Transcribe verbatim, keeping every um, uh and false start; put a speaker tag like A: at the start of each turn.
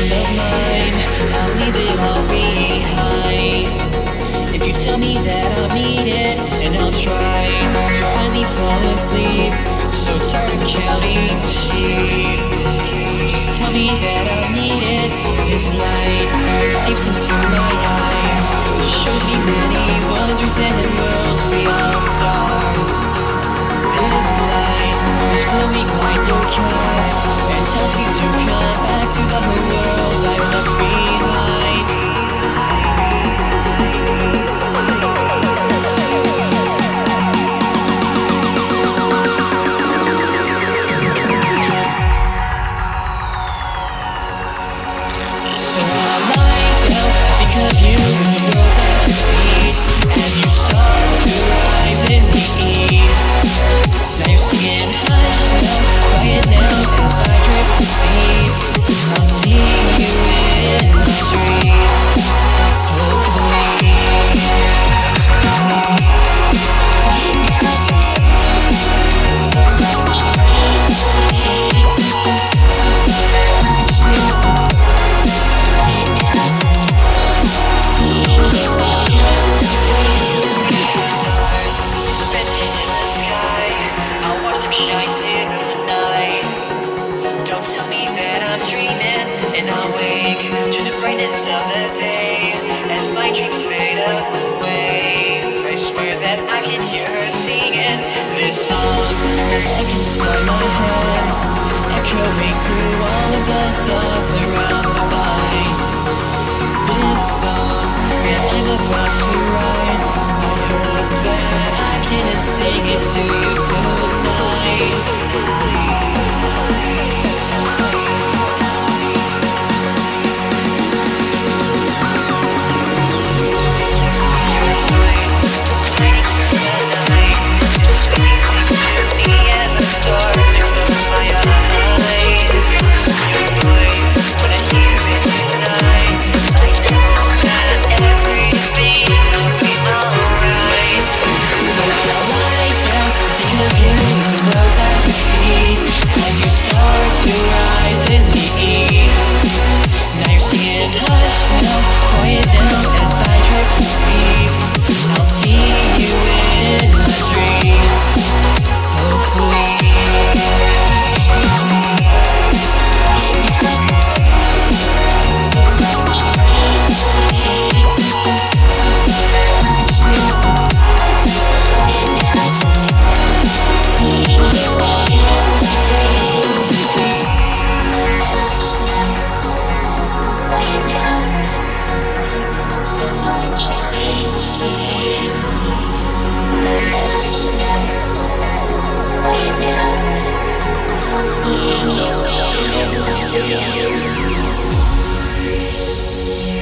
A: strength of mine, I'll leave it all behind. If you tell me that I'm needed, and I'll try to finally fall asleep. So tired of counting sheep. Just tell me that I'm needed. This light seeps into my eyes. It shows me many wonders and worlds beyond stars. This light is glowing like the cast and tells me to come back to the worlds I've left behind. So I lie down, think of you with the world at your feet as you start to rise in the east. Now you're singing hush now, quiet now as I drift to speed. I'll see you in my dreams, hopefully. Shines in the night. Don't tell me that I'm dreaming, and I'll wake to the brightness of the day as my dreams fade away. I swear that I can hear her singing this song that's stuck inside my head, echoing through all of the thoughts around my mind. This song that I'm about to write, I hope that I can sing it to you tonight. Hush now, quiet now as I drift to sleep. I'll see you in my dreams, hopefully. See you.